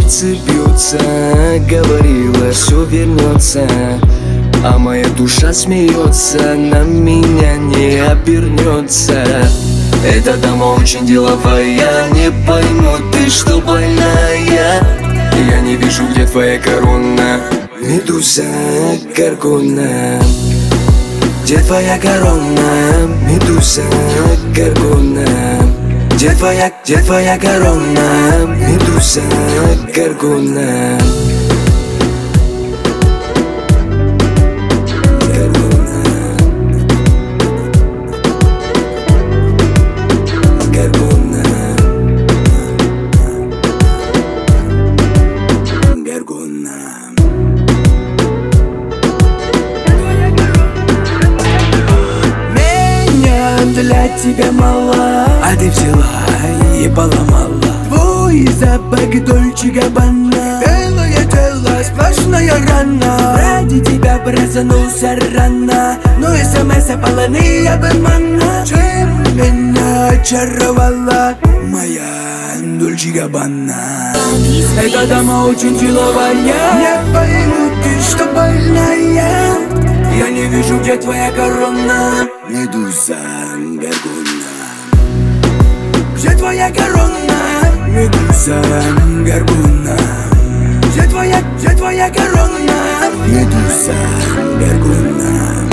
сердце бьется, говорила, все вернется, а моя душа смеется, на меня не обернется. Эта дама очень деловая, не пойму ты, что больная. Я не вижу, где твоя корона, медуза Горгона. Где твоя корона, медуза Горгона? Где твоя корона, медуза Горгона? Для тебя мала, а ты взяла и поломала. Твой запах Дольче Габбана, белое тело, сплошная рана. Ради тебя проснулся рано, но смс полны обмана. Чем меня очаровала моя Дольче Габбана? Эта дама очень деловая, не пойму ты, что больная. Я не вижу, где твоя корона, медуза Горгона. Где твоя корона, медуза Горгона? Где твоя корона, медуза Горгона?